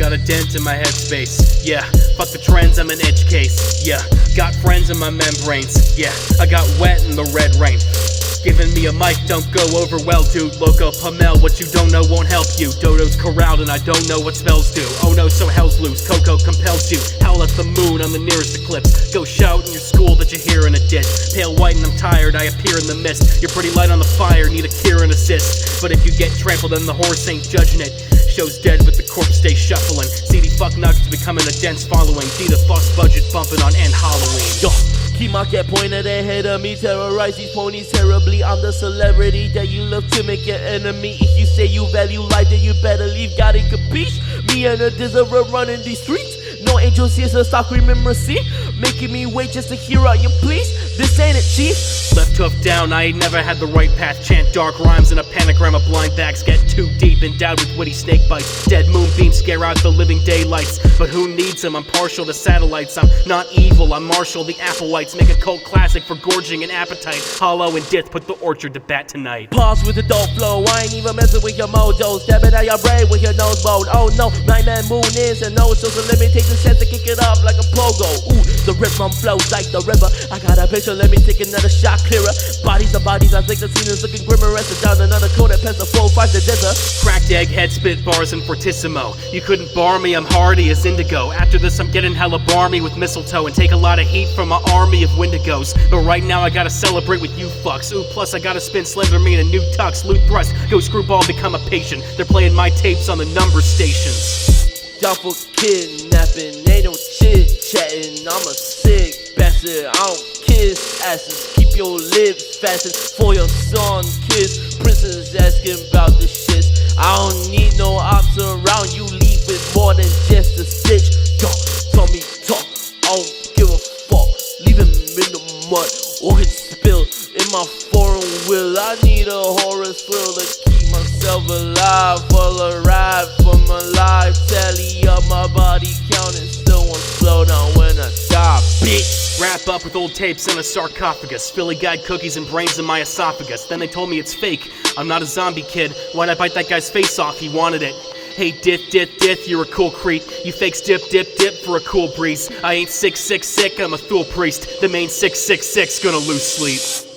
got a dent in my headspace. Yeah, fuck the trends, I'm an edge case. Yeah, got friends in my membranes. Yeah, I got wet in the red rain. Giving me a mic don't go over well, dude. Loco Pamel, what you don't know won't help you. Dodo's corralled and I don't know what spells do. Oh no, so hell's loose, Coco compels you. Howl at the moon on the nearest eclipse. Go shout in your school that you're here in a ditch. Pale white and I'm tired, I appear in the mist. You're pretty light on the fire, need a cure and assist. But if you get trampled then the horse ain't judging it. Show's dead but the corpse stays shuffling. CD fuck nuggets becoming a dense following. D the fuss budget bumping on end Halloween. Yo, keep my cat pointed ahead of me. Terrorize these ponies terribly. I'm the celebrity that you love to make your enemy. If you say you value life, then you better leave. Got it, capiche? Me and a Dizzer running these streets. No angels here, so stop screaming mercy. Making me wait just to hear out your pleas. This ain't it, chief. Left hoof down, I ain't never had the right path. Chant dark rhymes in a panagram of blind backs. Get too deep, endowed with witty snake bites. Dead moonbeams scare out the living daylights. But who needs them? I'm partial to satellites. I'm not evil, I'm Marshall. The Applewhites make a cult classic for gorging and appetite. Hollow and Death put the orchard to bat tonight. Pause with the dope flow, I ain't even messing with your mojo. Stabbing at your brain with your nose bone. Oh no, Nightman moon is and no, so let me take the chance to kick it off like a pogo. Ooh, the rhythm flows like the river. I got a picture, let me take another shot clearer. Bodies are bodies, I think the scene is looking grimmer. As down another coat that pens a 4-5 the dither. Cracked egg, head spit bars and fortissimo. You couldn't bar me, I'm hardy as indigo. After this I'm getting hella barmy with mistletoe and take a lot of heat from my army of wendigos. But right now I gotta celebrate with you fucks. Ooh, plus I gotta spin Slender Me in a new tux. Loot thrust, go screwball, become a patient. They're playing my tapes on the number stations. Down for kidnapping, ain't no chit-chatting. I'm a sick bastard, I don't kiss asses. Keep your lips fastened for your son kiss. Prisoners asking about the shits. I don't need no ops around, you leave with more than just a stitch. Yo, tell me talk, I don't give a fuck. Leave him in the mud or his spill in my foreign will. I need a horror thrill to keep myself alive. Full of ride for my life. Tally up my body count and still won't slow down when I die, bitch. Wrap up with old tapes in a sarcophagus. Philly guide cookies and brains in my esophagus. Then they told me it's fake. I'm not a zombie kid. Why'd I bite that guy's face off? He wanted it. Hey, Dith, you're a cool creep. You fakes dip for a cool breeze. I ain't sick, I'm a Thule priest. The main 666 gonna lose sleep.